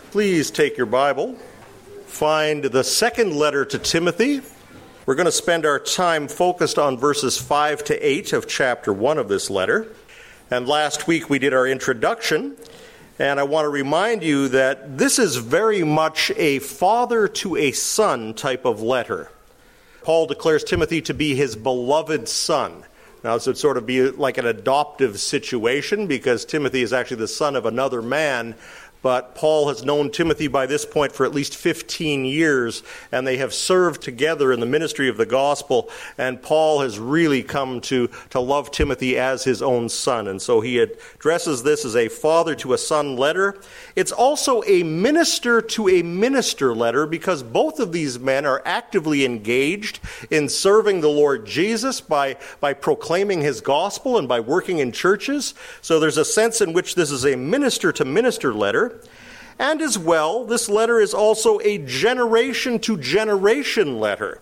Please take your Bible, find the second letter to Timothy. We're going to spend our time focused on verses 5 to 8 of chapter 1 of this letter. And last week we did our introduction, and I want to remind you that this is very much a father to a son type of letter. Paul declares Timothy to be his beloved son. Now, this would sort of be like an adoptive situation because Timothy is actually the son of another man. But Paul has known Timothy by this point for at least 15 years, and they have served together in the ministry of the gospel, and Paul has really come to love Timothy as his own son. And so he addresses this as a father to a son letter. It's also a minister to a minister letter because both of these men are actively engaged in serving the Lord Jesus by proclaiming his gospel and by working in churches. So there's a sense in which this is a minister to minister letter. And as well, this letter is also a generation-to-generation letter.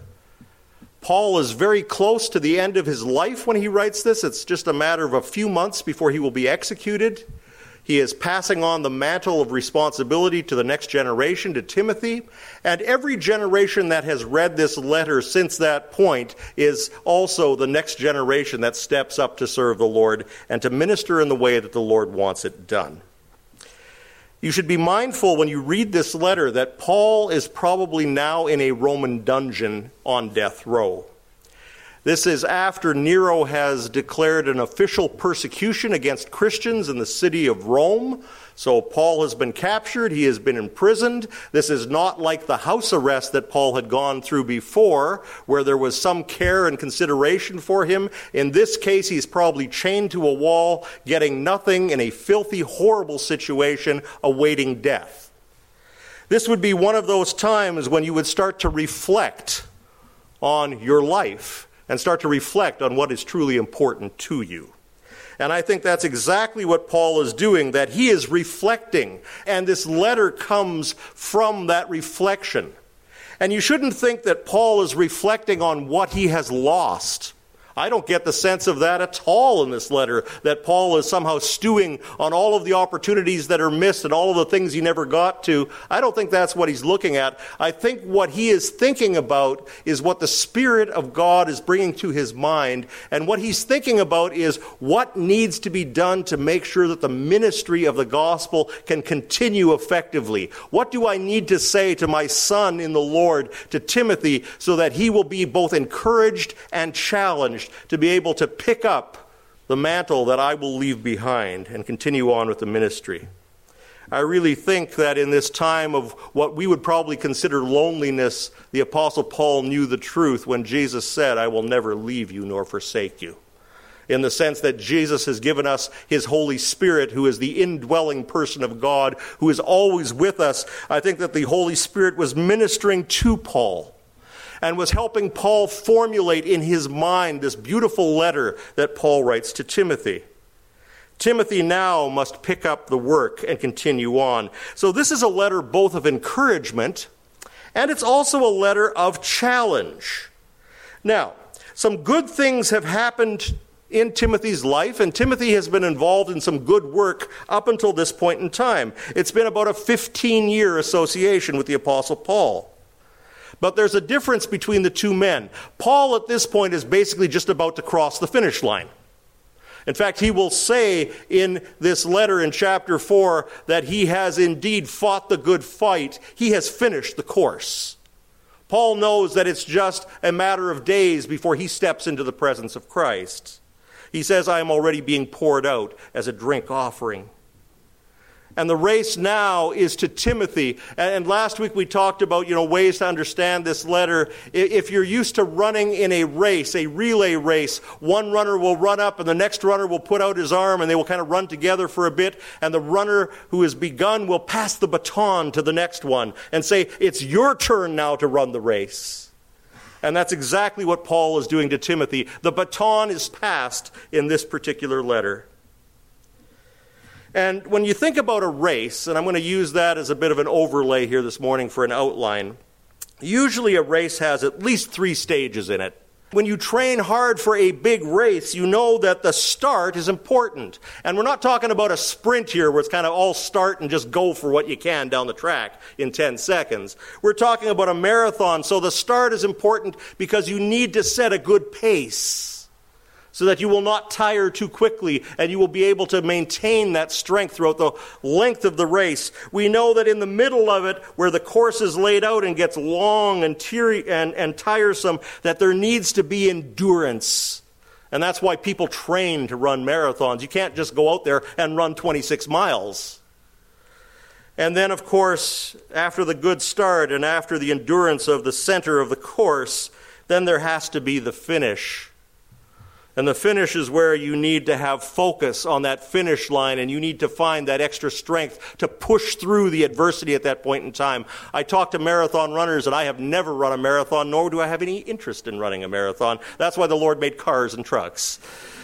Paul is very close to the end of his life when he writes this. It's just a matter of a few months before he will be executed. He is passing on the mantle of responsibility to the next generation, to Timothy. And every generation that has read this letter since that point is also the next generation that steps up to serve the Lord and to minister in the way that the Lord wants it done. You should be mindful when you read this letter that Paul is probably now in a Roman dungeon on death row. This is after Nero has declared an official persecution against Christians in the city of Rome. So Paul has been captured, he has been imprisoned. This is not like the house arrest that Paul had gone through before, where there was some care and consideration for him. In this case, he's probably chained to a wall, getting nothing, in a filthy, horrible situation, awaiting death. This would be one of those times when you would start to reflect on your life and start to reflect on what is truly important to you. And I think that's exactly what Paul is doing, that he is reflecting, and this letter comes from that reflection. And you shouldn't think that Paul is reflecting on what he has lost. I don't get the sense of that at all in this letter, that Paul is somehow stewing on all of the opportunities that are missed and all of the things he never got to. I don't think that's what he's looking at. I think what he is thinking about is what the Spirit of God is bringing to his mind. And what he's thinking about is what needs to be done to make sure that the ministry of the gospel can continue effectively. What do I need to say to my son in the Lord, to Timothy, so that he will be both encouraged and challenged to be able to pick up the mantle that I will leave behind and continue on with the ministry. I really think that in this time of what we would probably consider loneliness, the Apostle Paul knew the truth when Jesus said, "I will never leave you nor forsake you." In the sense that Jesus has given us his Holy Spirit, who is the indwelling person of God, who is always with us. I think that the Holy Spirit was ministering to Paul and was helping Paul formulate in his mind this beautiful letter that Paul writes to Timothy. Timothy now must pick up the work and continue on. So this is a letter both of encouragement, and it's also a letter of challenge. Now, some good things have happened in Timothy's life, and Timothy has been involved in some good work up until this point in time. It's been about a 15-year association with the Apostle Paul. But there's a difference between the two men. Paul at this point is basically just about to cross the finish line. In fact, he will say in this letter in chapter 4 that he has indeed fought the good fight. He has finished the course. Paul knows that it's just a matter of days before he steps into the presence of Christ. He says, "I am already being poured out as a drink offering." And the race now is to Timothy. And last week we talked about, ways to understand this letter. If you're used to running in a race, a relay race, one runner will run up and the next runner will put out his arm and they will kind of run together for a bit. And the runner who has begun will pass the baton to the next one and say, "It's your turn now to run the race." And that's exactly what Paul is doing to Timothy. The baton is passed in this particular letter. And when you think about a race, and I'm going to use that as a bit of an overlay here this morning for an outline, usually a race has at least 3 stages in it. When you train hard for a big race, you know that the start is important. And we're not talking about a sprint here where it's kind of all start and just go for what you can down the track in 10 seconds. We're talking about a marathon, so the start is important because you need to set a good pace so that you will not tire too quickly and you will be able to maintain that strength throughout the length of the race. We know that in the middle of it, where the course is laid out and gets long and tiresome, that there needs to be endurance. And that's why people train to run marathons. You can't just go out there and run 26 miles. And then, of course, after the good start and after the endurance of the center of the course, then there has to be the finish. And the finish is where you need to have focus on that finish line, and you need to find that extra strength to push through the adversity at that point in time. I talk to marathon runners, and I have never run a marathon, nor do I have any interest in running a marathon. That's why the Lord made cars and trucks.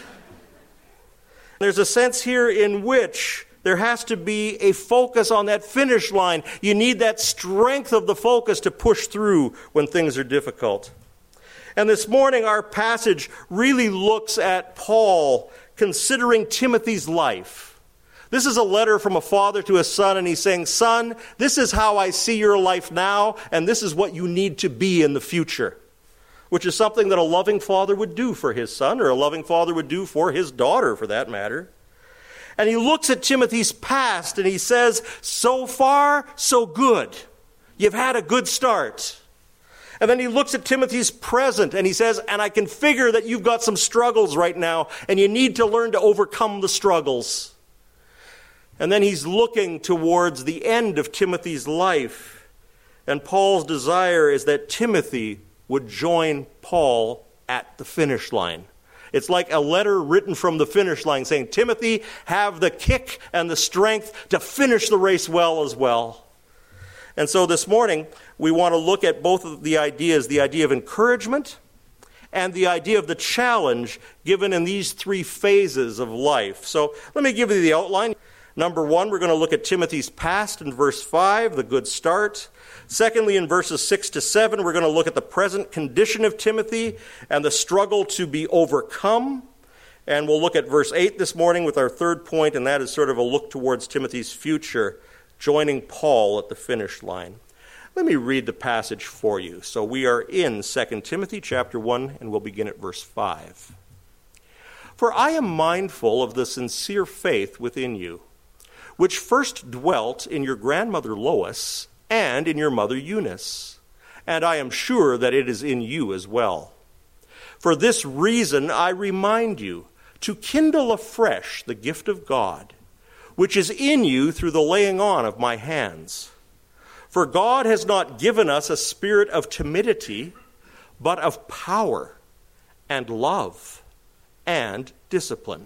There's a sense here in which there has to be a focus on that finish line. You need that strength of the focus to push through when things are difficult. And this morning, our passage really looks at Paul considering Timothy's life. This is a letter from a father to a son, and he's saying, son, this is how I see your life now, and this is what you need to be in the future, which is something that a loving father would do for his son, or a loving father would do for his daughter, for that matter. And he looks at Timothy's past, and he says, so far, so good. You've had a good start. And then he looks at Timothy's present and he says, and I can figure that you've got some struggles right now and you need to learn to overcome the struggles. And then he's looking towards the end of Timothy's life. And Paul's desire is that Timothy would join Paul at the finish line. It's like a letter written from the finish line saying, Timothy, have the kick and the strength to finish the race well as well. And so this morning, we want to look at both of the ideas, the idea of encouragement and the idea of the challenge given in these three phases of life. So let me give you the outline. Number one, we're going to look at Timothy's past in verse 5, the good start. Secondly, in verses 6 to 7, we're going to look at the present condition of Timothy and the struggle to be overcome. And we'll look at verse 8 this morning with our third point, and that is sort of a look towards Timothy's future, joining Paul at the finish line. Let me read the passage for you. So we are in 2 Timothy chapter 1, and we'll begin at verse 5. For I am mindful of the sincere faith within you, which first dwelt in your grandmother Lois and in your mother Eunice, and I am sure that it is in you as well. For this reason I remind you to kindle afresh the gift of God, which is in you through the laying on of my hands. For God has not given us a spirit of timidity, but of power and love and discipline.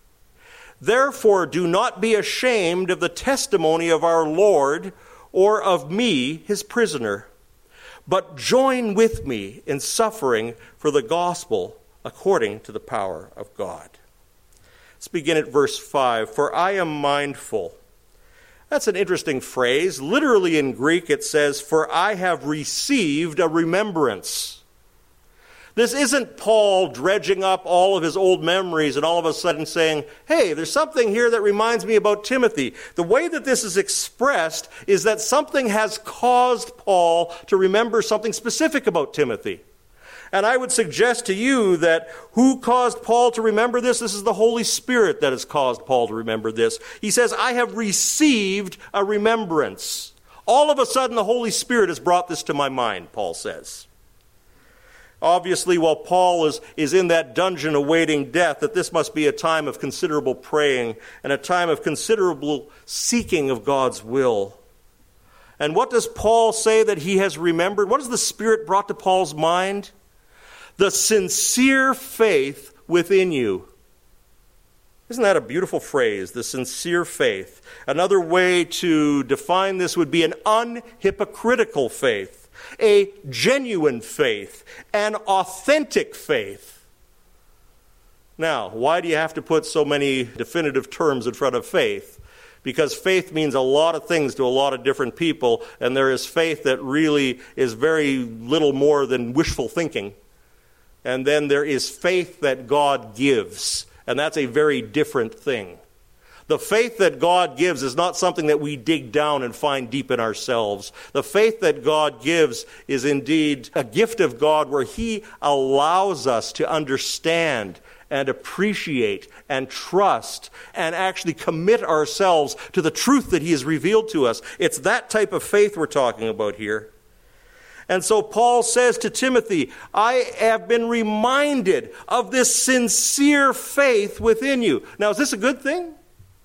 Therefore, do not be ashamed of the testimony of our Lord or of me, his prisoner, but join with me in suffering for the gospel according to the power of God. Let's begin at verse 5. For I am mindful. That's an interesting phrase. Literally in Greek it says, for I have received a remembrance. This isn't Paul dredging up all of his old memories and all of a sudden saying, hey, there's something here that reminds me about Timothy. The way that this is expressed is that something has caused Paul to remember something specific about Timothy. And I would suggest to you that who caused Paul to remember this? This is the Holy Spirit that has caused Paul to remember this. He says, I have received a remembrance. All of a sudden, the Holy Spirit has brought this to my mind, Paul says. Obviously, while Paul is in that dungeon awaiting death, that this must be a time of considerable praying and a time of considerable seeking of God's will. And what does Paul say that he has remembered? What has the Spirit brought to Paul's mind? The sincere faith within you. Isn't that a beautiful phrase, the sincere faith? Another way to define this would be an unhypocritical faith, a genuine faith, an authentic faith. Now, why do you have to put so many definitive terms in front of faith? Because faith means a lot of things to a lot of different people, and there is faith that really is very little more than wishful thinking. And then there is faith that God gives. And that's a very different thing. The faith that God gives is not something that we dig down and find deep in ourselves. The faith that God gives is indeed a gift of God where He allows us to understand and appreciate and trust and actually commit ourselves to the truth that He has revealed to us. It's that type of faith we're talking about here. And so Paul says to Timothy, I have been reminded of this sincere faith within you. Now, is this a good thing?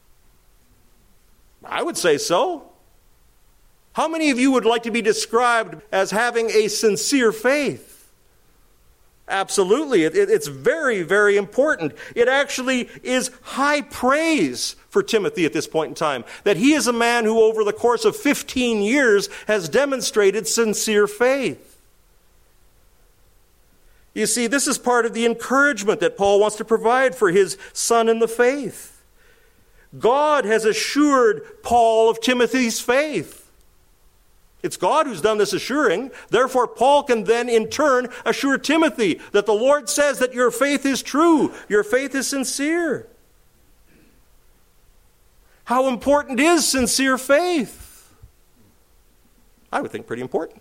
I would say so. How many of you would like to be described as having a sincere faith? Absolutely. It's very, very important. It actually is high praise for Timothy at this point in time, that he is a man who over the course of 15 years has demonstrated sincere faith. You see, this is part of the encouragement that Paul wants to provide for his son in the faith. God has assured Paul of Timothy's faith. It's God who's done this assuring. Therefore, Paul can then in turn assure Timothy that the Lord says that your faith is true, your faith is sincere. How important is sincere faith? I would think pretty important.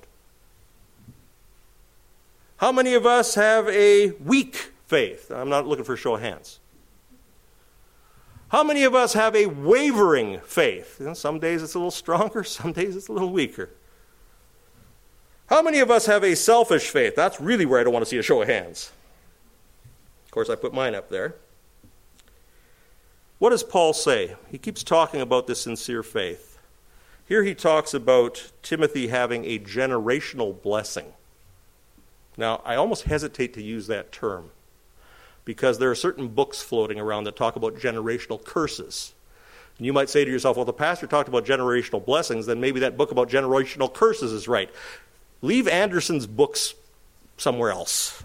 How many of us have a weak faith? I'm not looking for a show of hands. How many of us have a wavering faith? Some days it's a little stronger, some days it's a little weaker. How many of us have a selfish faith? That's really where I don't want to see a show of hands. Of course, I put mine up there. What does Paul say? He keeps talking about this sincere faith. Here he talks about Timothy having a generational blessing. Now, I almost hesitate to use that term, because there are certain books floating around that talk about generational curses. And you might say to yourself, well, the pastor talked about generational blessings, then maybe that book about generational curses is right. Leave Anderson's books somewhere else.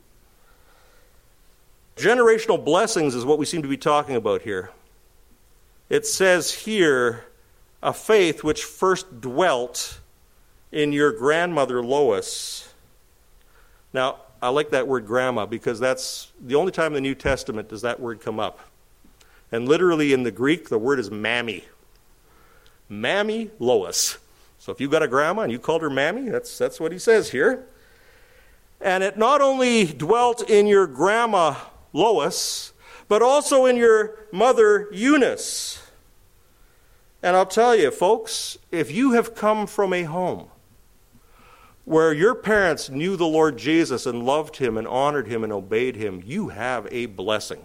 Generational blessings is what we seem to be talking about here. It says here, a faith which first dwelt in your grandmother Lois. Now, I like that word grandma because that's the only time in the New Testament does that word come up. And literally in the Greek, the word is mammy. Mammy Lois. So if you got a grandma and you called her mammy, that's what he says here. And it not only dwelt in your grandma Lois, but also in your mother Eunice. And I'll tell you, folks, if you have come from a home where your parents knew the Lord Jesus and loved Him and honored Him and obeyed Him, you have a blessing.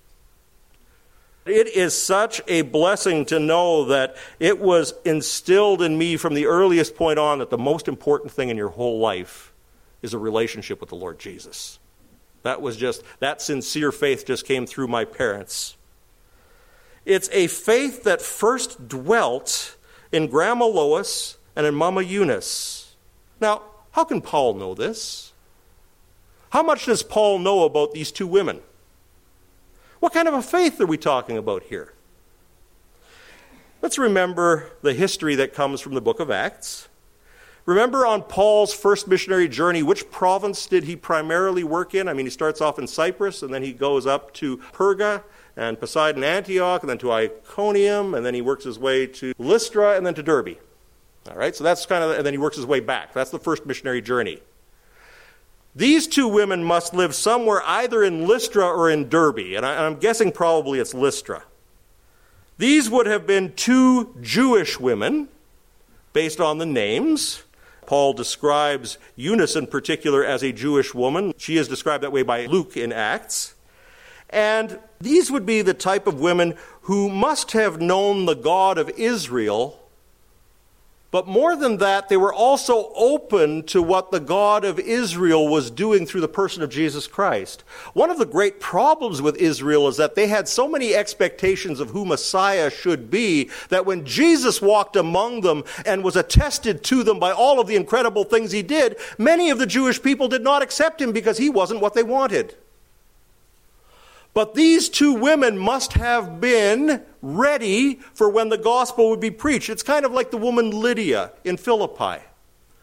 It is such a blessing to know that it was instilled in me from the earliest point on that the most important thing in your whole life is a relationship with the Lord Jesus. That sincere faith just came through my parents. It's a faith that first dwelt in Grandma Lois and in Mama Eunice. Now, how can Paul know this? How much does Paul know about these two women? What kind of a faith are we talking about here? Let's remember the history that comes from the book of Acts. Remember on Paul's first missionary journey, which province did he primarily work in? I mean, he starts off in Cyprus, and then he goes up to Perga and Poseidon, Antioch, and then to Iconium, and then he works his way to Lystra, and then to Derbe. All right, so that's and then he works his way back. That's the first missionary journey. These two women must live somewhere either in Lystra or in Derbe, and I'm guessing probably it's Lystra. These would have been two Jewish women, based on the names. Paul describes Eunice in particular as a Jewish woman. She is described that way by Luke in Acts. And these would be the type of women who must have known the God of Israel. But more than that, they were also open to what the God of Israel was doing through the person of Jesus Christ. One of the great problems with Israel is that they had so many expectations of who Messiah should be that when Jesus walked among them and was attested to them by all of the incredible things he did, many of the Jewish people did not accept him because he wasn't what they wanted. But these two women must have been ready for when the gospel would be preached. It's kind of like the woman Lydia in Philippi.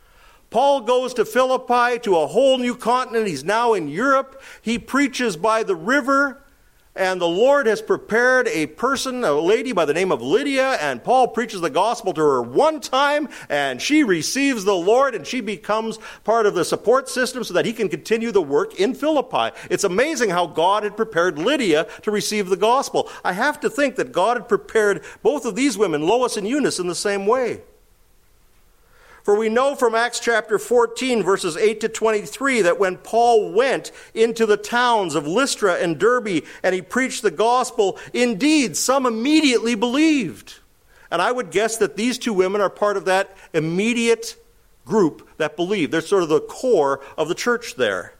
Paul goes to Philippi, to a whole new continent. He's now in Europe. He preaches by the river, and the Lord has prepared a lady by the name of Lydia, and Paul preaches the gospel to her one time, and she receives the Lord, and she becomes part of the support system so that he can continue the work in Philippi. It's amazing how God had prepared Lydia to receive the gospel. I have to think that God had prepared both of these women, Lois and Eunice, in the same way. For we know from Acts chapter 14, verses 8 to 23, that when Paul went into the towns of Lystra and Derbe and he preached the gospel, indeed, some immediately believed. And I would guess that these two women are part of that immediate group that believed. They're sort of the core of the church there.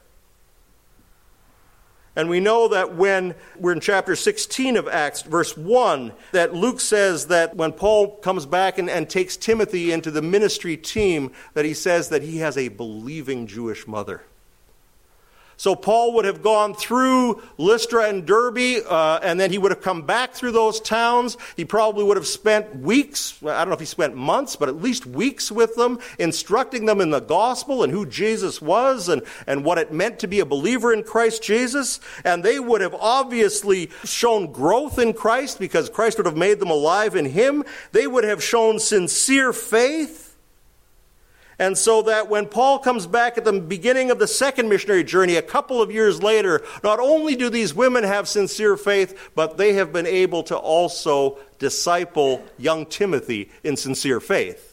And we know that when we're in chapter 16 of Acts, verse 1, that Luke says that when Paul comes back and takes Timothy into the ministry team, that he says that he has a believing Jewish mother. So Paul would have gone through Lystra and Derbe, and then he would have come back through those towns. He probably would have spent weeks, I don't know if he spent months, but at least weeks with them, instructing them in the gospel and who Jesus was and what it meant to be a believer in Christ Jesus. And they would have obviously shown growth in Christ because Christ would have made them alive in him. They would have shown sincere faith. And so that when Paul comes back at the beginning of the second missionary journey, a couple of years later, not only do these women have sincere faith, but they have been able to also disciple young Timothy in sincere faith.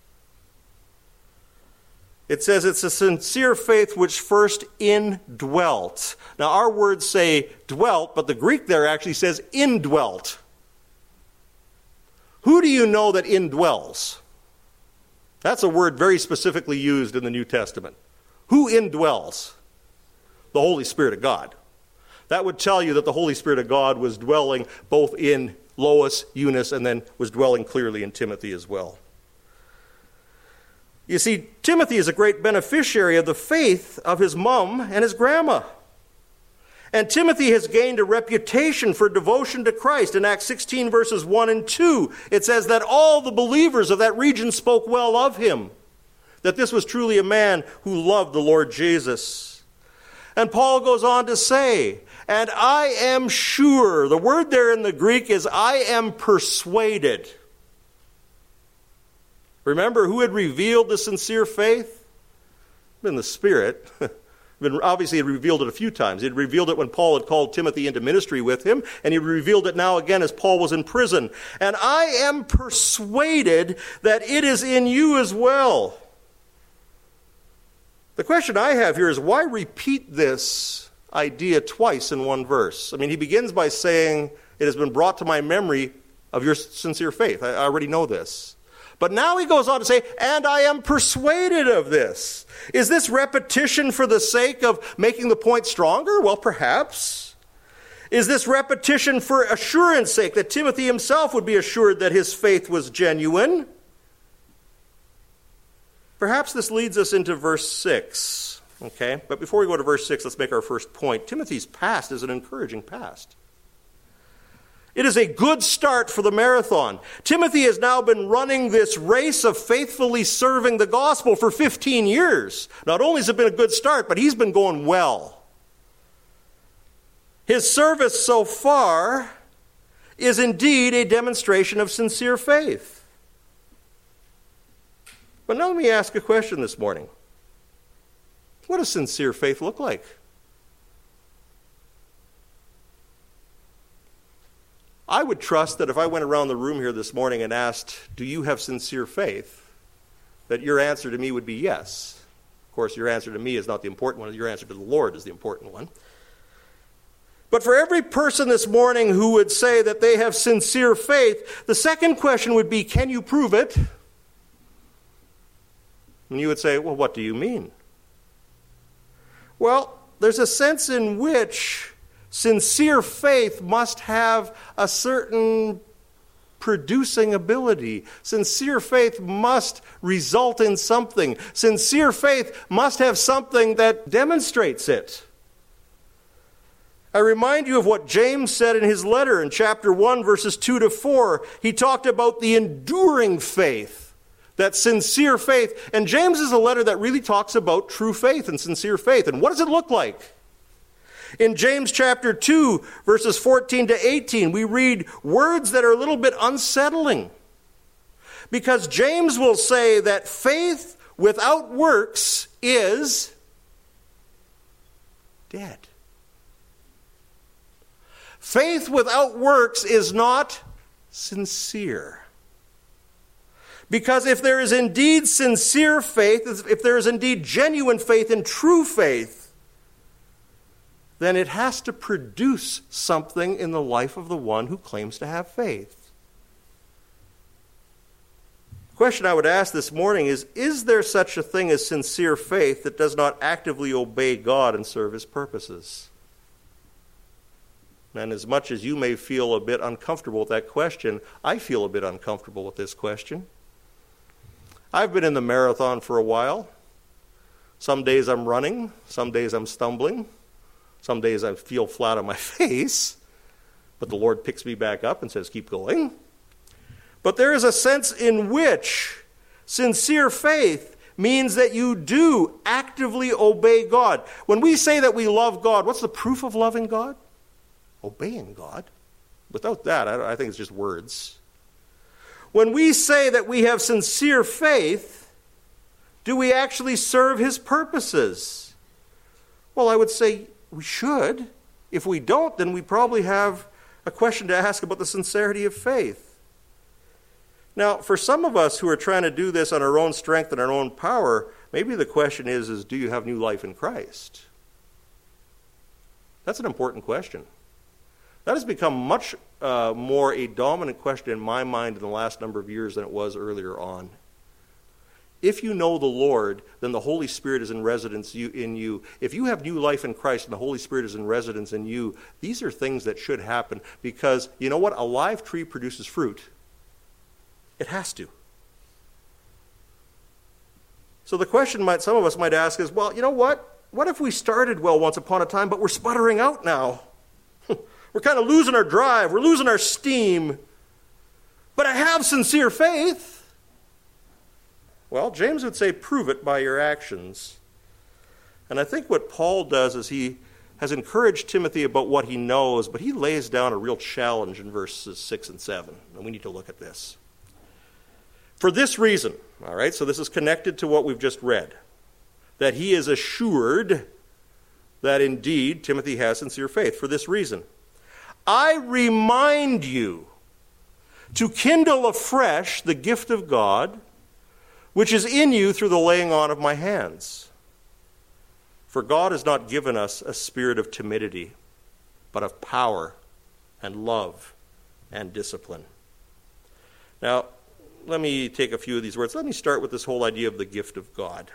It says it's a sincere faith which first indwelt. Now our words say dwelt, but the Greek there actually says indwelt. Who do you know that indwells? That's a word very specifically used in the New Testament. Who indwells? The Holy Spirit of God. That would tell you that the Holy Spirit of God was dwelling both in Lois, Eunice, and then was dwelling clearly in Timothy as well. You see, Timothy is a great beneficiary of the faith of his mom and his grandma. And Timothy has gained a reputation for devotion to Christ. In Acts 16, verses 1 and 2, it says that all the believers of that region spoke well of him, that this was truly a man who loved the Lord Jesus. And Paul goes on to say, and I am sure, the word there in the Greek is, I am persuaded. Remember who had revealed the sincere faith? In the Spirit. Obviously, he had revealed it a few times. He had revealed it when Paul had called Timothy into ministry with him, and he revealed it now again as Paul was in prison. And I am persuaded that it is in you as well. The question I have here is, why repeat this idea twice in one verse? I mean, he begins by saying, it has been brought to my memory of your sincere faith. I already know this. But now he goes on to say, and I am persuaded of this. Is this repetition for the sake of making the point stronger? Well, perhaps. Is this repetition for assurance sake, that Timothy himself would be assured that his faith was genuine? Perhaps this leads us into verse 6. Okay? But before we go to verse 6, let's make our first point. Timothy's past is an encouraging past. It is a good start for the marathon. Timothy has now been running this race of faithfully serving the gospel for 15 years. Not only has it been a good start, but he's been going well. His service so far is indeed a demonstration of sincere faith. But now let me ask a question this morning. What does sincere faith look like? I would trust that if I went around the room here this morning and asked, do you have sincere faith, that your answer to me would be yes. Of course, your answer to me is not the important one. Your answer to the Lord is the important one. But for every person this morning who would say that they have sincere faith, the second question would be, can you prove it? And you would say, well, what do you mean? Well, there's a sense in which sincere faith must have a certain producing ability. Sincere faith must result in something. Sincere faith must have something that demonstrates it. I remind you of what James said in his letter in chapter 1, verses 2 to 4. He talked about the enduring faith That sincere faith, and James is a letter that really talks about true faith and sincere faith. And what does it look like? In James chapter 2, verses 14 to 18, we read words that are a little bit unsettling. Because James will say that faith without works is dead. Faith without works is not sincere. Because if there is indeed sincere faith, if there is indeed genuine faith and true faith, then it has to produce something in the life of the one who claims to have faith. The question I would ask this morning is there such a thing as sincere faith that does not actively obey God and serve His purposes? And as much as you may feel a bit uncomfortable with that question, I feel a bit uncomfortable with this question. I've been in the marathon for a while. Some days I'm running, some days I'm stumbling, some days I feel flat on my face, but the Lord picks me back up and says, keep going. But there is a sense in which sincere faith means that you do actively obey God. When we say that we love God, what's the proof of loving God? Obeying God. Without that, I think it's just words. When we say that we have sincere faith, do we actually serve His purposes? Well, I would say we should. If we don't, then we probably have a question to ask about the sincerity of faith. Now, for some of us who are trying to do this on our own strength and our own power, maybe the question is do you have new life in Christ? That's an important question. That has become much more a dominant question in my mind in the last number of years than it was earlier on. If you know the Lord, then the Holy Spirit is in residence in you. If you have new life in Christ and the Holy Spirit is in residence in you, these are things that should happen because, you know what? A live tree produces fruit. It has to. So the question some of us might ask is, well, you know what? What if we started well once upon a time, but we're sputtering out now? We're kind of losing our drive. We're losing our steam. But I have sincere faith. Well, James would say, prove it by your actions. And I think what Paul does is he has encouraged Timothy about what he knows, but he lays down a real challenge in verses 6 and 7. And we need to look at this. For this reason, all right, so this is connected to what we've just read, that he is assured that indeed Timothy has sincere faith. For this reason, I remind you to kindle afresh the gift of God, which is in you through the laying on of my hands. For God has not given us a spirit of timidity, but of power and love and discipline. Now, let me take a few of these words. Let me start with this whole idea of the gift of God.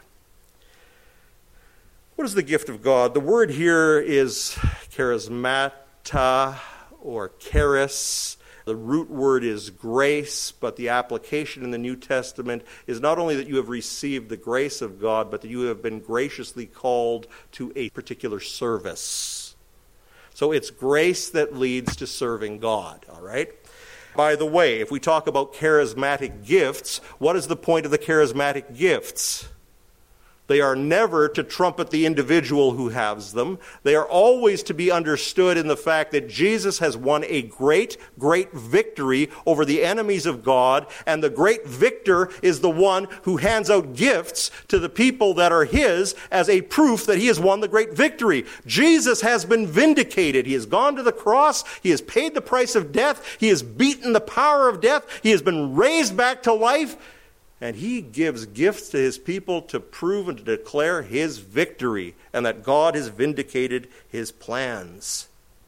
What is the gift of God? The word here is charismata or charis. The root word is grace, but the application in the New Testament is not only that you have received the grace of God, but that you have been graciously called to a particular service. So it's grace that leads to serving God, all right? By the way, if we talk about charismatic gifts, what is the point of the charismatic gifts? They are never to trumpet the individual who has them. They are always to be understood in the fact that Jesus has won a great, great victory over the enemies of God, and the great victor is the one who hands out gifts to the people that are his as a proof that he has won the great victory. Jesus has been vindicated. He has gone to the cross. He has paid the price of death. He has beaten the power of death. He has been raised back to life. And he gives gifts to his people to prove and to declare his victory and that God has vindicated his plans.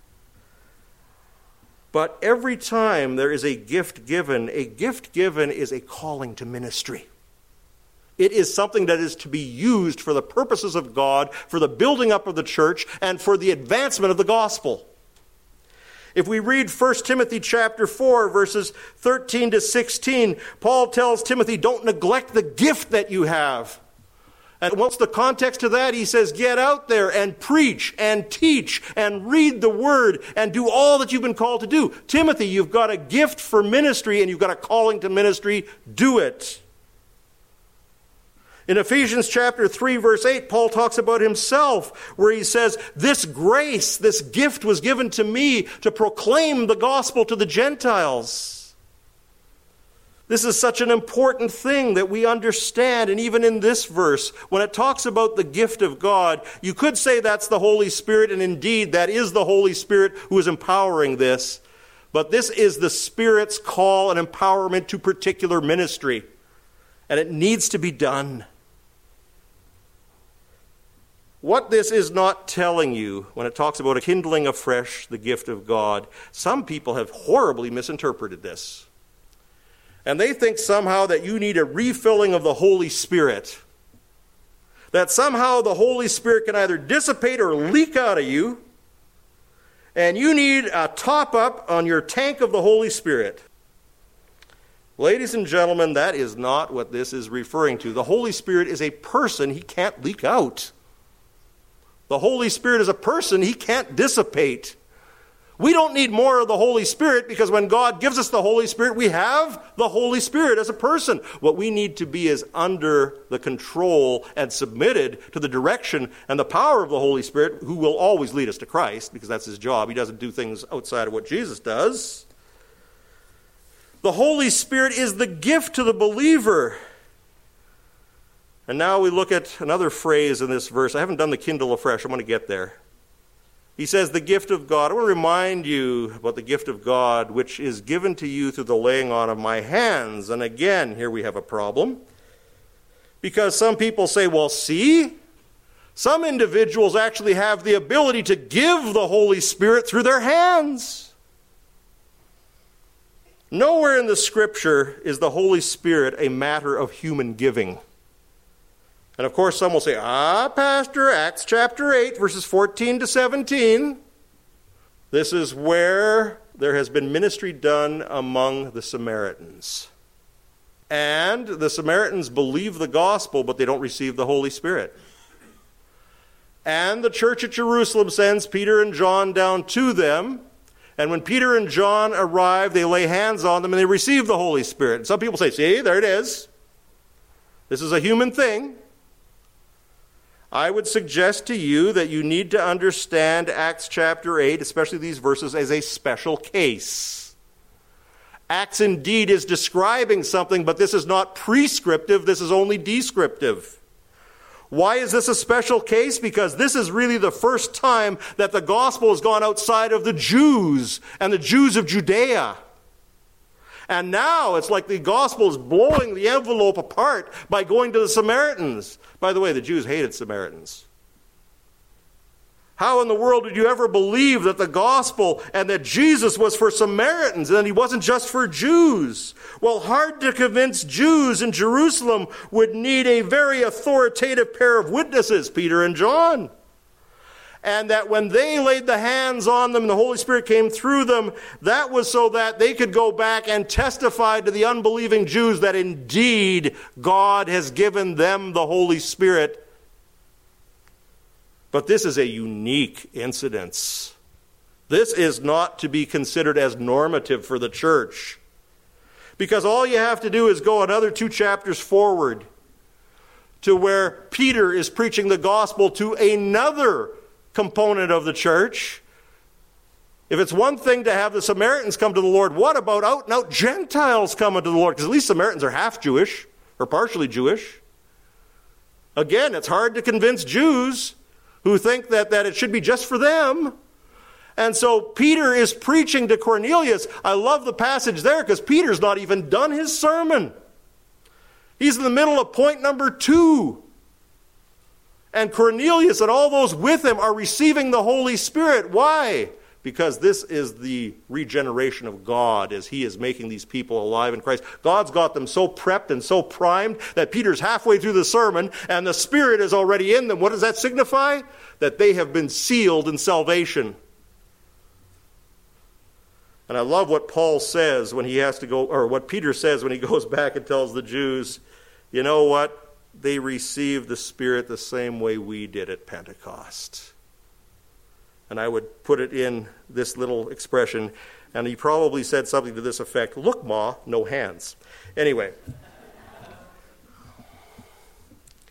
But every time there is a gift given is a calling to ministry. It is something that is to be used for the purposes of God, for the building up of the church, and for the advancement of the gospel. If we read 1 Timothy chapter 4, verses 13 to 16, Paul tells Timothy, don't neglect the gift that you have. And what's the context to that? He says, get out there and preach and teach and read the word and do all that you've been called to do. Timothy, you've got a gift for ministry and you've got a calling to ministry. Do it. In Ephesians chapter 3, verse 8, Paul talks about himself, where he says, this grace, this gift was given to me to proclaim the gospel to the Gentiles. This is such an important thing that we understand. And even in this verse, when it talks about the gift of God, you could say that's the Holy Spirit, and indeed that is the Holy Spirit who is empowering this. But this is the Spirit's call and empowerment to particular ministry. And it needs to be done. What this is not telling you when it talks about a kindling afresh the gift of God, some people have horribly misinterpreted this. And they think somehow that you need a refilling of the Holy Spirit. That somehow the Holy Spirit can either dissipate or leak out of you. And you need a top-up on your tank of the Holy Spirit. Ladies and gentlemen, that is not what this is referring to. The Holy Spirit is a person he can't leak out. The Holy Spirit is a person he can't dissipate. We don't need more of the Holy Spirit because when God gives us the Holy Spirit, we have the Holy Spirit as a person. What we need to be is under the control and submitted to the direction and the power of the Holy Spirit, who will always lead us to Christ because that's his job. He doesn't do things outside of what Jesus does. The Holy Spirit is the gift to the believer. And now we look at another phrase in this verse. I haven't done the kindle afresh. I'm going to get there. He says, the gift of God. I want to remind you about the gift of God, which is given to you through the laying on of my hands. And again, here we have a problem. Because some people say, well, see, some individuals actually have the ability to give the Holy Spirit through their hands. Nowhere in the Scripture is the Holy Spirit a matter of human giving. And of course, some will say, Pastor, Acts chapter 8, verses 14 to 17. This is where there has been ministry done among the Samaritans. And the Samaritans believe the gospel, but they don't receive the Holy Spirit. And the church at Jerusalem sends Peter and John down to them. And when Peter and John arrive, they lay hands on them and they receive the Holy Spirit. And some people say, see, there it is. This is a human thing. I would suggest to you that you need to understand Acts chapter 8, especially these verses, as a special case. Acts indeed is describing something, but this is not prescriptive, this is only descriptive. Why is this a special case? Because this is really the first time that the gospel has gone outside of the Jews and the Jews of Judea. And now it's like the gospel is blowing the envelope apart by going to the Samaritans. By the way, the Jews hated Samaritans. How in the world did you ever believe that the gospel and that Jesus was for Samaritans and that he wasn't just for Jews? Well, hard to convince Jews in Jerusalem would need a very authoritative pair of witnesses, Peter and John. And that when they laid the hands on them and the Holy Spirit came through them, that was so that they could go back and testify to the unbelieving Jews that indeed God has given them the Holy Spirit. But this is a unique incidence. This is not to be considered as normative for the church. Because all you have to do is go another 2 chapters forward to where Peter is preaching the gospel to another component of the church. If it's one thing to have the Samaritans come to the Lord, what about out-and-out Gentiles coming to the Lord? Because at least Samaritans are half Jewish, or partially Jewish. Again, it's hard to convince Jews who think that it should be just for them. And so Peter is preaching to Cornelius. I love the passage there because Peter's not even done his sermon. He's in the middle of point number 2. And Cornelius and all those with him are receiving the Holy Spirit. Why? Because this is the regeneration of God as he is making these people alive in Christ. God's got them so prepped and so primed that Peter's halfway through the sermon and the Spirit is already in them. What does that signify? That they have been sealed in salvation. And I love what Paul says when he has to go, or what Peter says when he goes back and tells the Jews, you know what? They received the Spirit the same way we did at Pentecost. And I would put it in this little expression, and he probably said something to this effect, look, Ma, no hands. Anyway.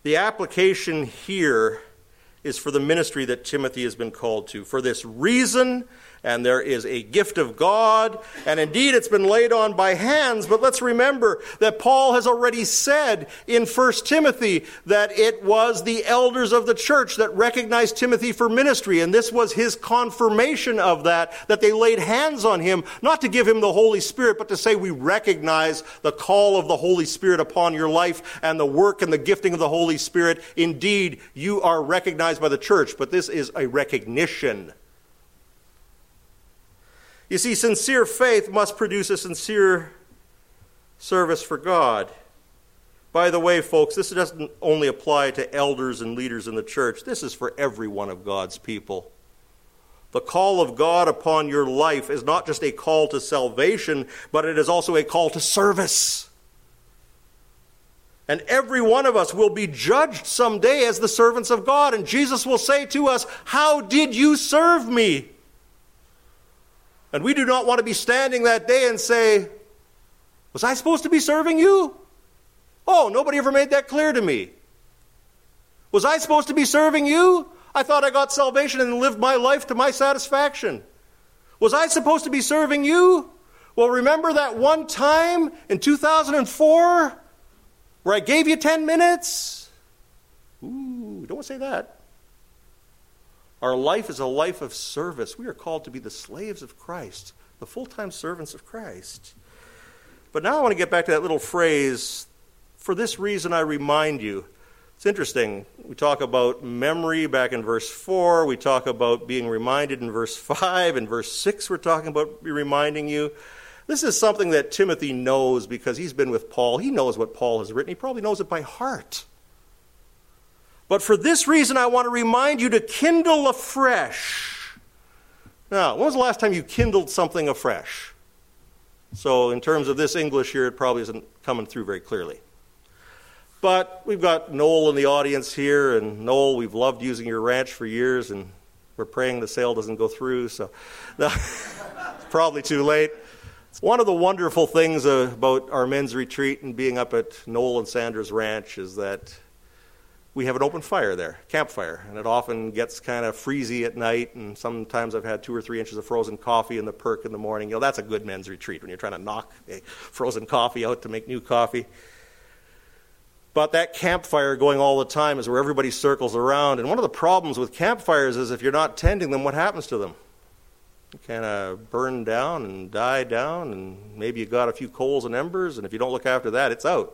The application here is for the ministry that Timothy has been called to. For this reason, and there is a gift of God, and indeed it's been laid on by hands, but let's remember that Paul has already said in 1 Timothy that it was the elders of the church that recognized Timothy for ministry, and this was his confirmation of that they laid hands on him, not to give him the Holy Spirit, but to say we recognize the call of the Holy Spirit upon your life and the work and the gifting of the Holy Spirit. Indeed, you are recognized by the church, but this is a recognition. You see, sincere faith must produce a sincere service for God. By the way, folks, this doesn't only apply to elders and leaders in the church. This is for every one of God's people. The call of God upon your life is not just a call to salvation, but it is also a call to service. And every one of us will be judged someday as the servants of God. And Jesus will say to us, "How did you serve me?" And we do not want to be standing that day and say, "Was I supposed to be serving you? Oh, nobody ever made that clear to me. Was I supposed to be serving you? I thought I got salvation and lived my life to my satisfaction. Was I supposed to be serving you? Well, remember that one time in 2004 where I gave you 10 minutes? Ooh, don't say that. Our life is a life of service. We are called to be the slaves of Christ, the full-time servants of Christ. But now I want to get back to that little phrase, "For this reason I remind you." It's interesting. We talk about memory back in verse 4. We talk about being reminded in verse 5. In verse 6 we're talking about reminding you. This is something that Timothy knows because he's been with Paul. He knows what Paul has written. He probably knows it by heart. But for this reason, I want to remind you to kindle afresh. Now, when was the last time you kindled something afresh? So in terms of this English here, it probably isn't coming through very clearly. But we've got Noel in the audience here, and Noel, we've loved using your ranch for years, and we're praying the sale doesn't go through, so no, it's probably too late. One of the wonderful things about our men's retreat and being up at Noel and Sandra's ranch is that we have an open fire there, campfire, and it often gets kind of freezy at night, and sometimes I've had 2 or 3 inches of frozen coffee in the perk in the morning. You know, that's a good men's retreat when you're trying to knock frozen coffee out to make new coffee. But that campfire going all the time is where everybody circles around, and one of the problems with campfires is if you're not tending them, what happens to them? You kind of burn down and die down, and maybe you got a few coals and embers, and if you don't look after that, it's out.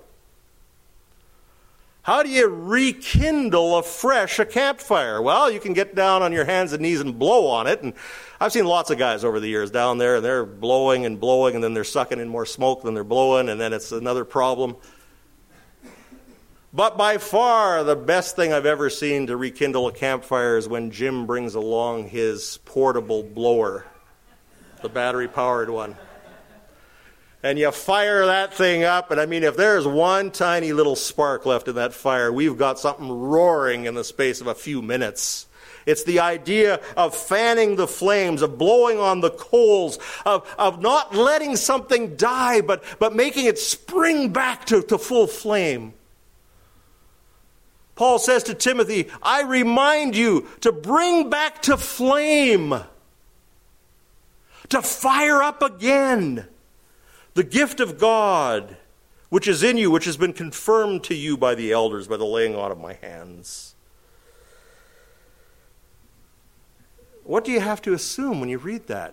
How do you rekindle afresh a campfire? Well, you can get down on your hands and knees and blow on it. And I've seen lots of guys over the years down there, and they're blowing, and then they're sucking in more smoke than they're blowing, and then it's another problem. But by far, the best thing I've ever seen to rekindle a campfire is when Jim brings along his portable blower, the battery-powered one. And you fire that thing up, and I mean, if there's one tiny little spark left in that fire, we've got something roaring in the space of a few minutes. It's the idea of fanning the flames, of blowing on the coals, of not letting something die, but making it spring back to full flame. Paul says to Timothy, I remind you to bring back to flame, to fire up again the gift of God, which is in you, which has been confirmed to you by the elders, by the laying on of my hands. What do you have to assume when you read that?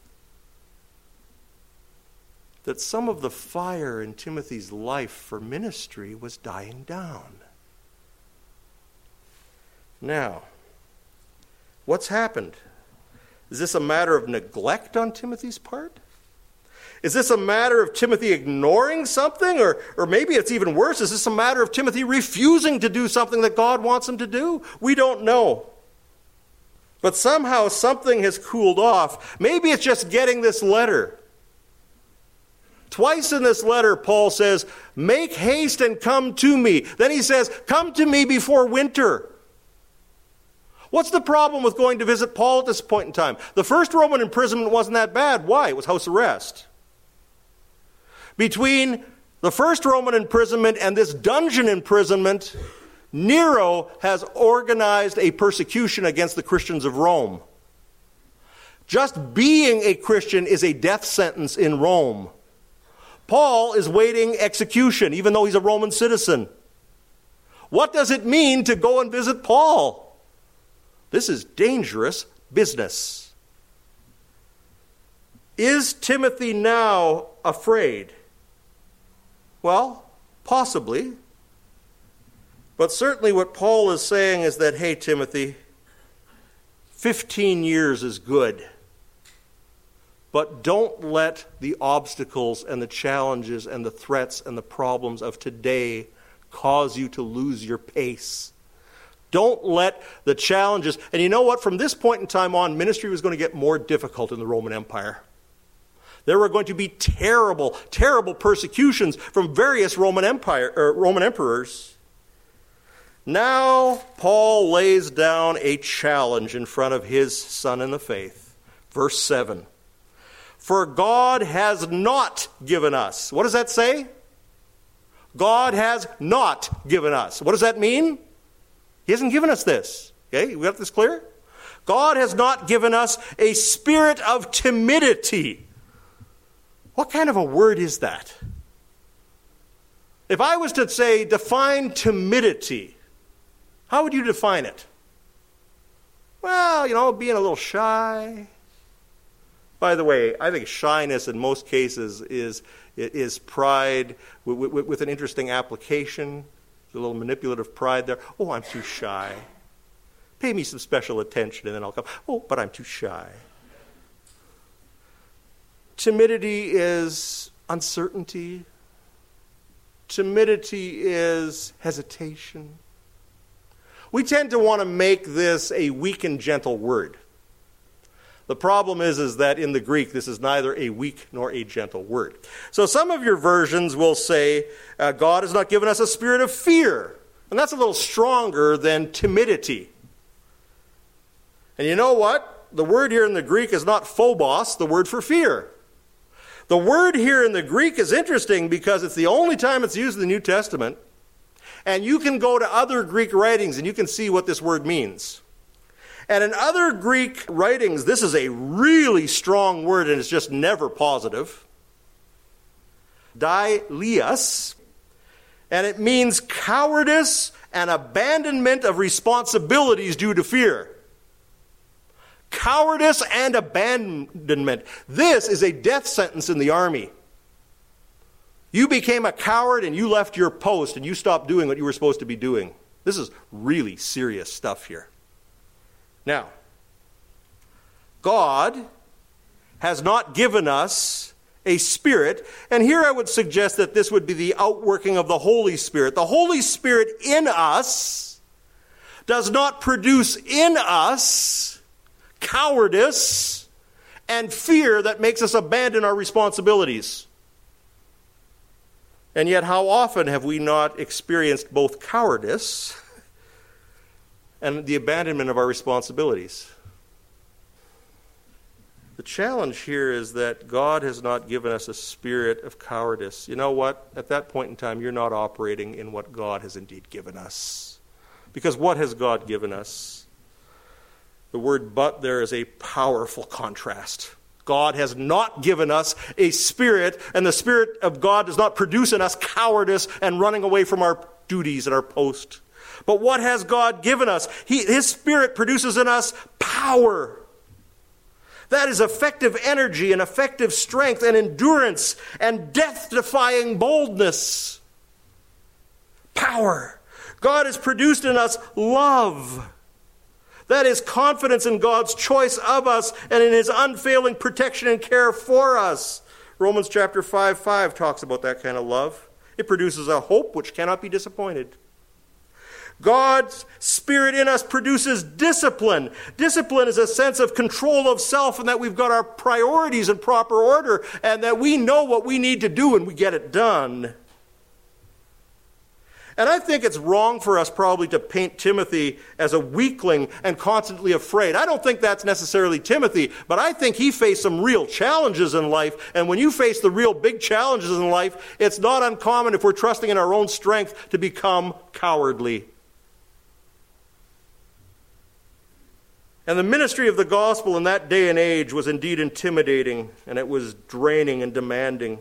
That some of the fire in Timothy's life for ministry was dying down. Now, what's happened? Is this a matter of neglect on Timothy's part? Is this a matter of Timothy ignoring something? Or maybe it's even worse. Is this a matter of Timothy refusing to do something that God wants him to do? We don't know. But somehow something has cooled off. Maybe it's just getting this letter. Twice in this letter, Paul says, make haste and come to me. Then he says, come to me before winter. What's the problem with going to visit Paul at this point in time? The first Roman imprisonment wasn't that bad. Why? It was house arrest. Between the first Roman imprisonment and this dungeon imprisonment, Nero has organized a persecution against the Christians of Rome. Just being a Christian is a death sentence in Rome. Paul is waiting execution, even though he's a Roman citizen. What does it mean to go and visit Paul? This is dangerous business. Is Timothy now afraid? Well, possibly. But certainly what Paul is saying is that, hey, Timothy, 15 years is good. But don't let the obstacles and the challenges and the threats and the problems of today cause you to lose your pace. Don't let the challenges... And you know what? From this point in time on, ministry was going to get more difficult in the Roman Empire. There were going to be terrible, terrible persecutions from various Roman emperors. Now, Paul lays down a challenge in front of his son in the faith. Verse 7. For God has not given us. What does that say? God has not given us. What does that mean? He hasn't given us this. Okay, we got this clear? God has not given us a spirit of timidity. What kind of a word is that? If I was to say, define timidity, how would you define it? Well, being a little shy. By the way, I think shyness in most cases is pride with an interesting application. There's a little manipulative pride there. Oh, I'm too shy. Pay me some special attention and then I'll come. Oh, but I'm too shy. Timidity is uncertainty. Timidity is hesitation. We tend to want to make this a weak and gentle word. The problem is that in the Greek, this is neither a weak nor a gentle word. So some of your versions will say, God has not given us a spirit of fear. And that's a little stronger than timidity. And you know what? The word here in the Greek is not phobos, the word for fear. The word here in the Greek is interesting because it's the only time it's used in the New Testament. And you can go to other Greek writings and you can see what this word means. And in other Greek writings, this is a really strong word and it's just never positive. Dilias. And it means cowardice and abandonment of responsibilities due to fear. Cowardice and abandonment. This is a death sentence in the army. You became a coward and you left your post and you stopped doing what you were supposed to be doing. This is really serious stuff here. Now, God has not given us a spirit, and here I would suggest that this would be the outworking of the Holy Spirit. The Holy Spirit in us does not produce in us cowardice and fear that makes us abandon our responsibilities. And yet, how often have we not experienced both cowardice and the abandonment of our responsibilities? The challenge here is that God has not given us a spirit of cowardice. You know what? At that point in time, you're not operating in what God has indeed given us. Because what has God given us? The word "but" there is a powerful contrast. God has not given us a spirit, and the Spirit of God does not produce in us cowardice and running away from our duties and our post. But what has God given us? His Spirit produces in us power. That is effective energy and effective strength and endurance and death-defying boldness. Power. God has produced in us love. That is confidence in God's choice of us and in His unfailing protection and care for us. Romans chapter 5:5 talks about that kind of love. It produces a hope which cannot be disappointed. God's Spirit in us produces discipline. Discipline is a sense of control of self and that we've got our priorities in proper order and that we know what we need to do and we get it done. And I think it's wrong for us probably to paint Timothy as a weakling and constantly afraid. I don't think that's necessarily Timothy, but I think he faced some real challenges in life. And when you face the real big challenges in life, it's not uncommon if we're trusting in our own strength to become cowardly. And the ministry of the gospel in that day and age was indeed intimidating, and it was draining and demanding.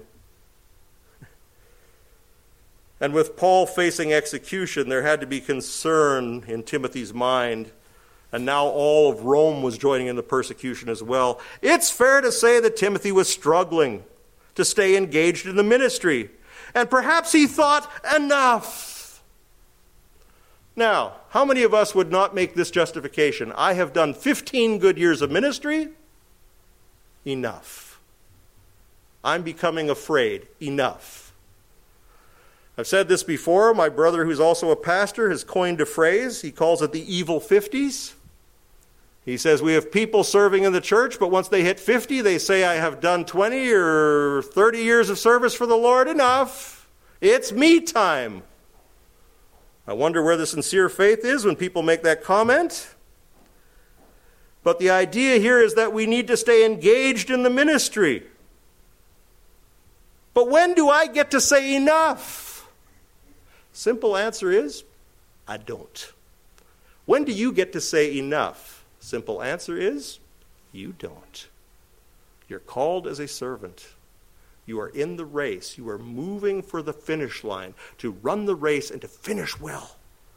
And with Paul facing execution, there had to be concern in Timothy's mind. And now all of Rome was joining in the persecution as well. It's fair to say that Timothy was struggling to stay engaged in the ministry. And perhaps he thought, enough. Now, how many of us would not make this justification? I have done 15 good years of ministry. Enough. I'm becoming afraid. Enough. I've said this before. My brother, who's also a pastor, has coined a phrase. He calls it the evil 50s. He says we have people serving in the church, but once they hit 50, they say, I have done 20 or 30 years of service for the Lord. Enough. It's me time. I wonder where the sincere faith is when people make that comment. But the idea here is that we need to stay engaged in the ministry. But when do I get to say enough? Simple answer is, I don't. When do you get to say enough? Simple answer is, you don't. You're called as a servant. You are in the race. You are moving for the finish line, to run the race and to finish well.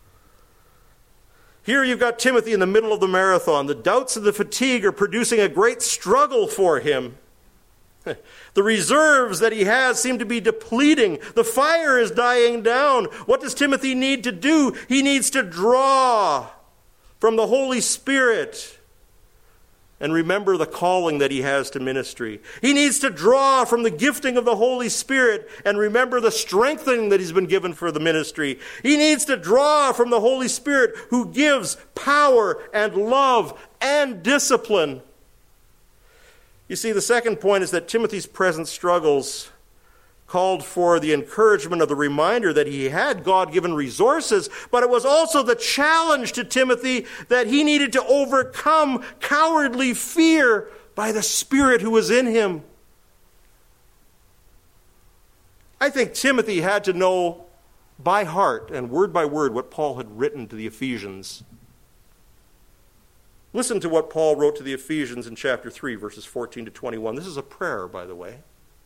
Here you've got Timothy in the middle of the marathon. The doubts and the fatigue are producing a great struggle for him. The reserves that he has seem to be depleting. The fire is dying down. What does Timothy need to do? He needs to draw from the Holy Spirit and remember the calling that he has to ministry. He needs to draw from the gifting of the Holy Spirit and remember the strengthening that he's been given for the ministry. He needs to draw from the Holy Spirit who gives power and love and discipline. You see, the second point is that Timothy's present struggles called for the encouragement of the reminder that he had God-given resources, but it was also the challenge to Timothy that he needed to overcome cowardly fear by the Spirit who was in him. I think Timothy had to know by heart and word by word what Paul had written to the Ephesians. Listen to what Paul wrote to the Ephesians in chapter 3, verses 14 to 21. This is a prayer, by the way.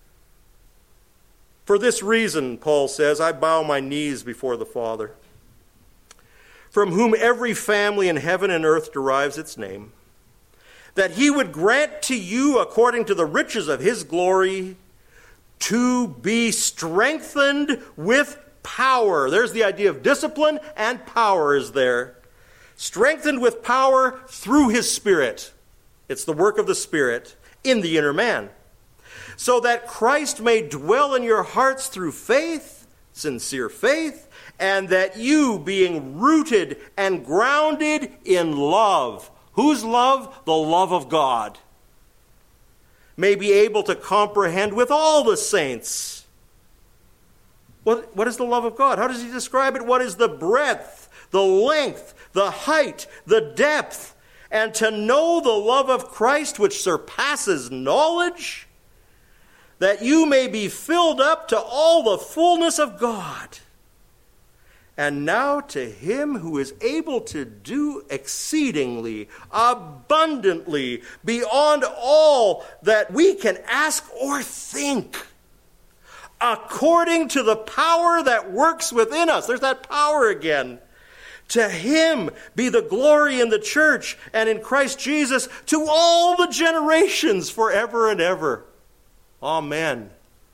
For this reason, Paul says, I bow my knees before the Father, from whom every family in heaven and earth derives its name, that he would grant to you, according to the riches of his glory, to be strengthened with power. There's the idea of discipline, and power is there. Strengthened with power through his Spirit. It's the work of the Spirit in the inner man. So that Christ may dwell in your hearts through faith, sincere faith, and that you, being rooted and grounded in love. Whose love? The love of God. May be able to comprehend with all the saints. What is the love of God? How does he describe it? What is the breadth, the length, the height, the depth, and to know the love of Christ which surpasses knowledge, that you may be filled up to all the fullness of God. And now to him who is able to do exceedingly, abundantly, beyond all that we can ask or think, according to the power that works within us. There's that power again. To him be the glory in the church and in Christ Jesus to all the generations forever and ever. Amen.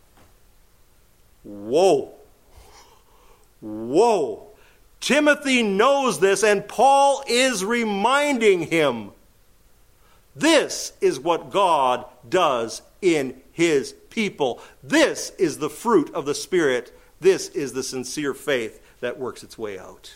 Whoa. Whoa. Timothy knows this, and Paul is reminding him. This is what God does in his people. This is the fruit of the Spirit. This is the sincere faith that works its way out.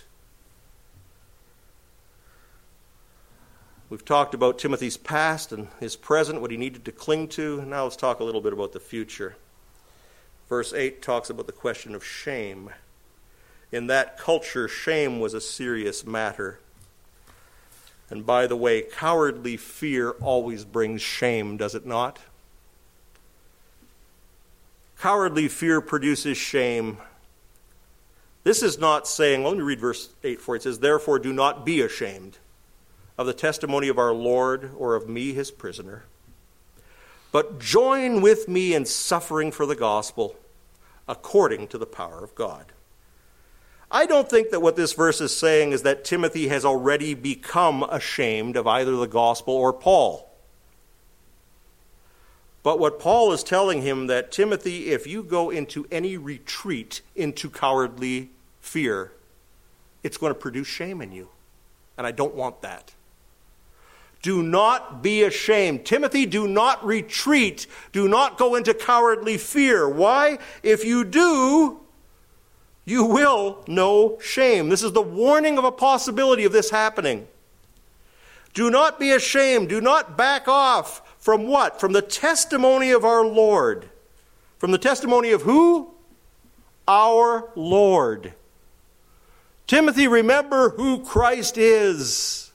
We've talked about Timothy's past and his present, what he needed to cling to. Now let's talk a little bit about the future. Verse 8 talks about the question of shame. In that culture, shame was a serious matter. And by the way, cowardly fear always brings shame, does it not? Cowardly fear produces shame. This is not saying, well, let me read verse 8 for it. It says, therefore do not be ashamed of the testimony of our Lord or of me, his prisoner, but join with me in suffering for the gospel according to the power of God. I don't think that what this verse is saying is that Timothy has already become ashamed of either the gospel or Paul. But what Paul is telling him, that Timothy, if you go into any retreat into cowardly fear, it's going to produce shame in you. And I don't want that. Do not be ashamed. Timothy, do not retreat. Do not go into cowardly fear. Why? If you do, you will know shame. This is the warning of a possibility of this happening. Do not be ashamed. Do not back off. From what? From the testimony of our Lord. From the testimony of who? Our Lord. Timothy, remember who Christ is.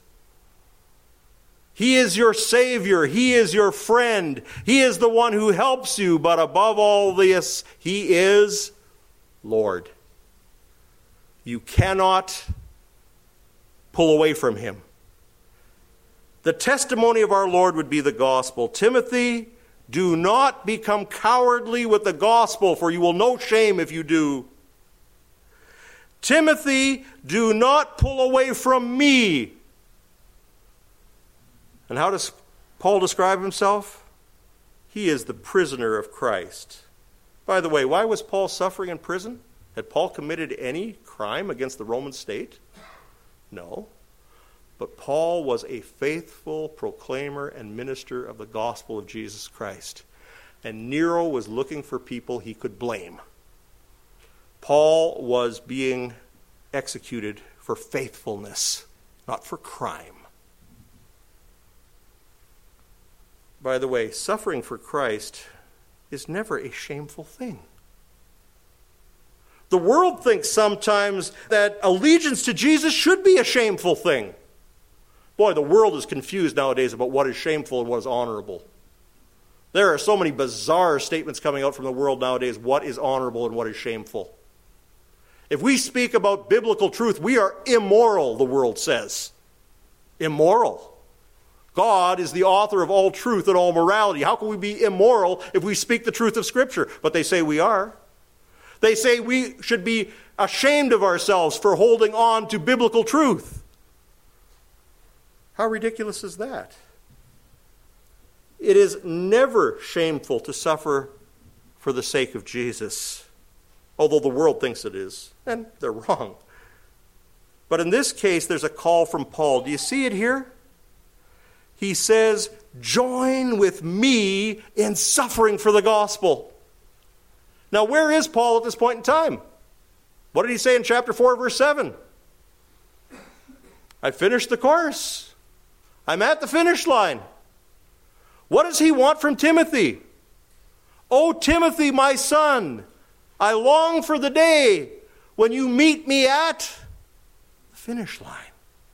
He is your Savior. He is your friend. He is the one who helps you. But above all this, he is Lord. You cannot pull away from him. The testimony of our Lord would be the gospel. Timothy, do not become cowardly with the gospel, for you will know shame if you do. Timothy, do not pull away from me. And how does Paul describe himself? He is the prisoner of Christ. By the way, why was Paul suffering in prison? Had Paul committed any crime against the Roman state? No. But Paul was a faithful proclaimer and minister of the gospel of Jesus Christ. And Nero was looking for people he could blame. Paul was being executed for faithfulness, not for crime. By the way, suffering for Christ is never a shameful thing. The world thinks sometimes that allegiance to Jesus should be a shameful thing. Boy, the world is confused nowadays about what is shameful and what is honorable. There are so many bizarre statements coming out from the world nowadays, what is honorable and what is shameful. If we speak about biblical truth, we are immoral, the world says. Immoral. God is the author of all truth and all morality. How can we be immoral if we speak the truth of Scripture? But they say we are. They say we should be ashamed of ourselves for holding on to biblical truth. How ridiculous is that? It is never shameful to suffer for the sake of Jesus, although the world thinks it is, and they're wrong. But in this case, there's a call from Paul. Do you see it here? He says, join with me in suffering for the gospel. Now, where is Paul at this point in time? What did he say in chapter 4, verse 7? I finished the course. I'm at the finish line. What does he want from Timothy? Oh, Timothy, my son, I long for the day when you meet me at the finish line.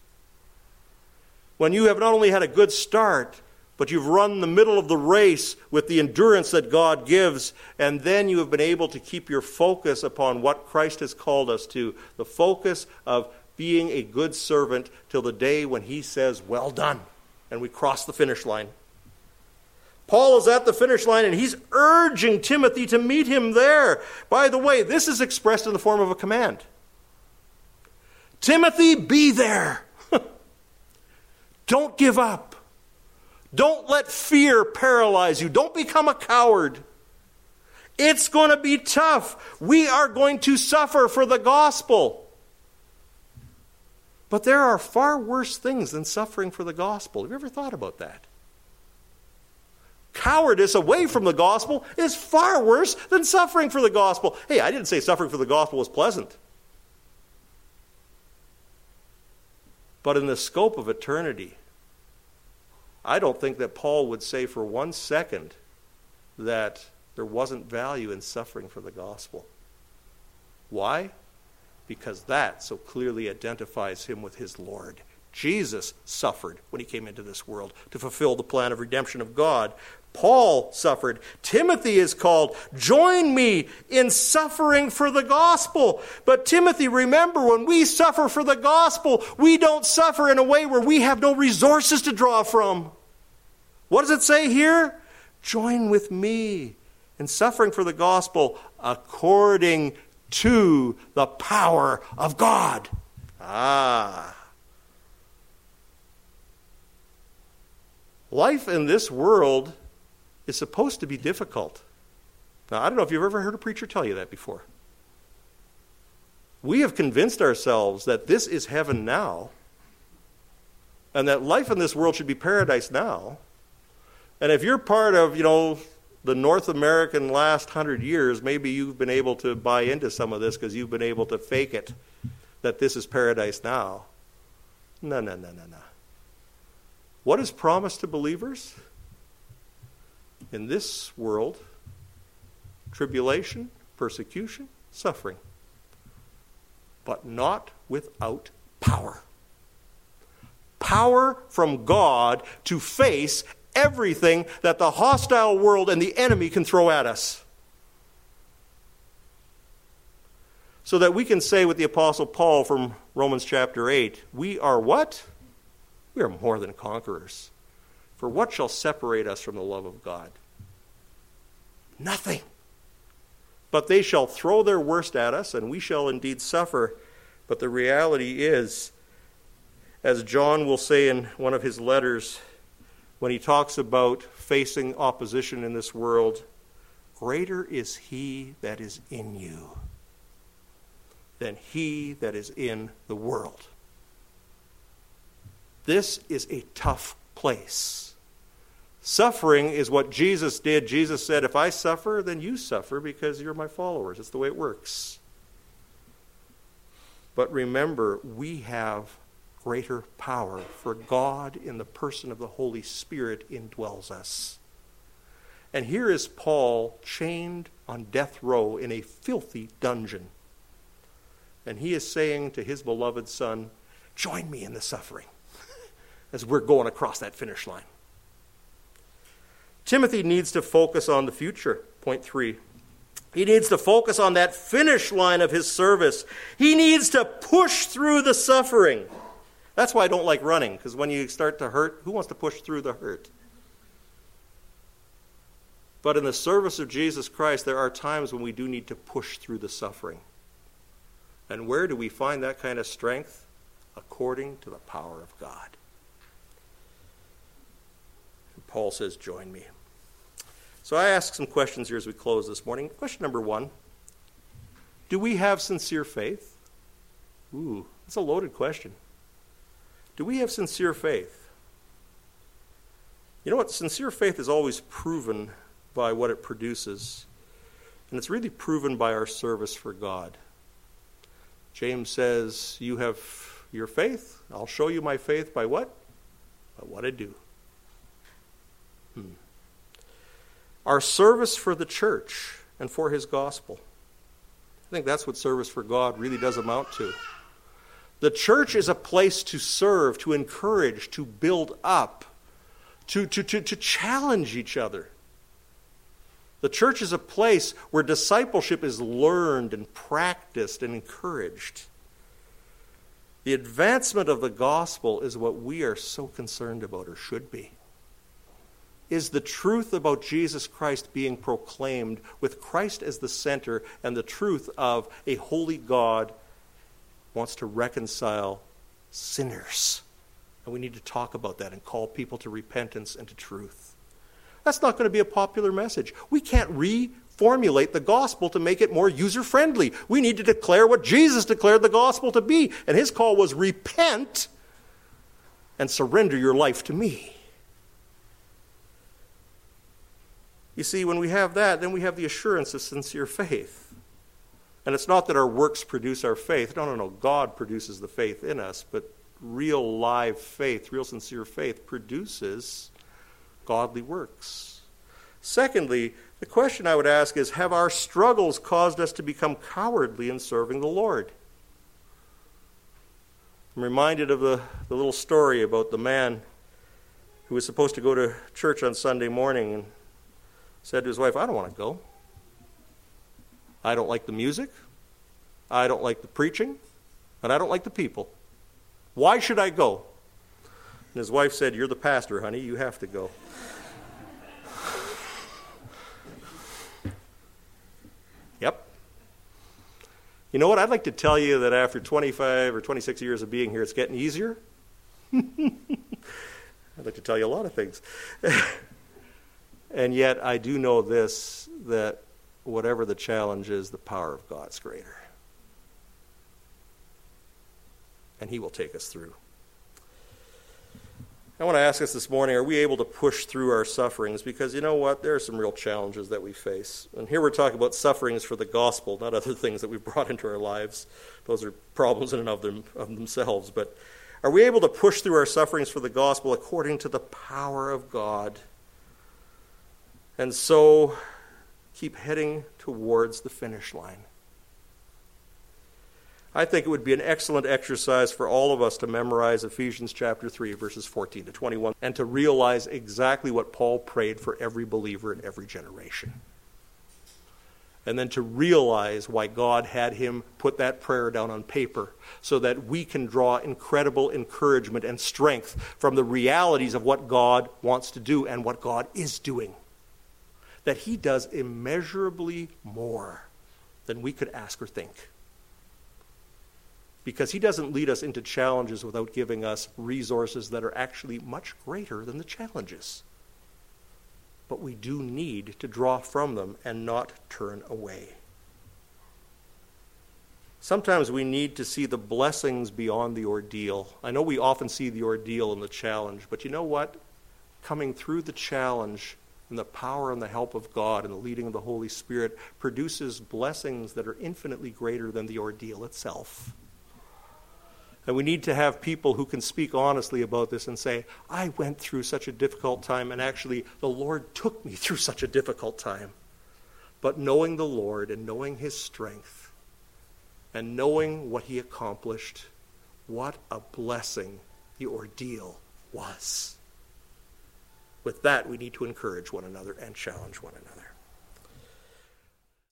When you have not only had a good start, but you've run the middle of the race with the endurance that God gives, and then you have been able to keep your focus upon what Christ has called us to, the focus of being a good servant till the day when he says, well done, and we cross the finish line. Paul is at the finish line, and he's urging Timothy to meet him there. By the way, this is expressed in the form of a command. Timothy, be there. Don't give up. Don't let fear paralyze you. Don't become a coward. It's going to be tough. We are going to suffer for the gospel. But there are far worse things than suffering for the gospel. Have you ever thought about that? Cowardice away from the gospel is far worse than suffering for the gospel. Hey, I didn't say suffering for the gospel was pleasant. But in the scope of eternity, I don't think that Paul would say for 1 second that there wasn't value in suffering for the gospel. Why? Because that so clearly identifies him with his Lord. Jesus suffered when he came into this world to fulfill the plan of redemption of God. Paul suffered. Timothy is called, join me in suffering for the gospel. But Timothy, remember, when we suffer for the gospel, we don't suffer in a way where we have no resources to draw from. What does it say here? Join with me in suffering for the gospel according to the power of God. Life in this world is supposed to be difficult. Now, I don't know if you've ever heard a preacher tell you that before. We have convinced ourselves that this is heaven now, and that life in this world should be paradise now. And if you're part of, the North American last 100 years, maybe you've been able to buy into some of this because you've been able to fake it, that this is paradise now. No. What is promised to believers? In this world, tribulation, persecution, suffering, but not without power. Power from God to face everything that the hostile world and the enemy can throw at us. So that we can say with the Apostle Paul from Romans chapter 8, we are what? We are more than conquerors. For what shall separate us from the love of God? Nothing. But they shall throw their worst at us, and we shall indeed suffer. But the reality is, as John will say in one of his letters, when he talks about facing opposition in this world, greater is he that is in you than he that is in the world. This is a tough place. Suffering is what Jesus did. Jesus said, if I suffer, then you suffer because you're my followers. It's the way it works. But remember, we have greater power, for God in the person of the Holy Spirit indwells us. And here is Paul chained on death row in a filthy dungeon. And he is saying to his beloved son, join me in the suffering as we're going across that finish line. Timothy needs to focus on the future. Point 3. He needs to focus on that finish line of his service. He needs to push through the suffering. That's why I don't like running, because when you start to hurt, who wants to push through the hurt? But in the service of Jesus Christ, there are times when we do need to push through the suffering. And where do we find that kind of strength? According to the power of God. And Paul says, join me. So I ask some questions here as we close this morning. Question number 1. Do we have sincere faith? That's a loaded question. Do we have sincere faith? You know what? Sincere faith is always proven by what it produces. And it's really proven by our service for God. James says, you have your faith. I'll show you my faith by what? By what I do. Our service for the church and for his gospel. I think that's what service for God really does amount to. The church is a place to serve, to encourage, to build up, to challenge each other. The church is a place where discipleship is learned and practiced and encouraged. The advancement of the gospel is what we are so concerned about, or should be. Is the truth about Jesus Christ being proclaimed with Christ as the center, and the truth of a holy God wants to reconcile sinners. And we need to talk about that and call people to repentance and to truth. That's not going to be a popular message. We can't reformulate the gospel to make it more user-friendly. We need to declare what Jesus declared the gospel to be. And his call was repent and surrender your life to me. You see, when we have that, then we have the assurance of sincere faith. And it's not that our works produce our faith. No. God produces the faith in us. But real live faith, real sincere faith produces godly works. Secondly, the question I would ask is, have our struggles caused us to become cowardly in serving the Lord? I'm reminded of the little story about the man who was supposed to go to church on Sunday morning, and said to his wife, I don't want to go. I don't like the music. I don't like the preaching. And I don't like the people. Why should I go? And his wife said, you're the pastor, honey. You have to go. Yep. You know what? I'd like to tell you that after 25 or 26 years of being here, it's getting easier. I'd like to tell you a lot of things. And yet I do know this, that whatever the challenge is, the power of God's greater. And he will take us through. I want to ask us this morning, are we able to push through our sufferings? Because you know what? There are some real challenges that we face. And here we're talking about sufferings for the gospel, not other things that we've brought into our lives. Those are problems in and of themselves. But are we able to push through our sufferings for the gospel according to the power of God? And so keep heading towards the finish line. I think it would be an excellent exercise for all of us to memorize Ephesians chapter 3, verses 14 to 21, and to realize exactly what Paul prayed for every believer in every generation. And then to realize why God had him put that prayer down on paper, so that we can draw incredible encouragement and strength from the realities of what God wants to do and what God is doing. That he does immeasurably more than we could ask or think. Because he doesn't lead us into challenges without giving us resources that are actually much greater than the challenges. But we do need to draw from them and not turn away. Sometimes we need to see the blessings beyond the ordeal. I know we often see the ordeal and the challenge, but you know what? Coming through the challenge and the power and the help of God and the leading of the Holy Spirit produces blessings that are infinitely greater than the ordeal itself. And we need to have people who can speak honestly about this and say, I went through such a difficult time, and actually the Lord took me through such a difficult time. But knowing the Lord and knowing his strength and knowing what he accomplished, what a blessing the ordeal was. With that, we need to encourage one another and challenge one another.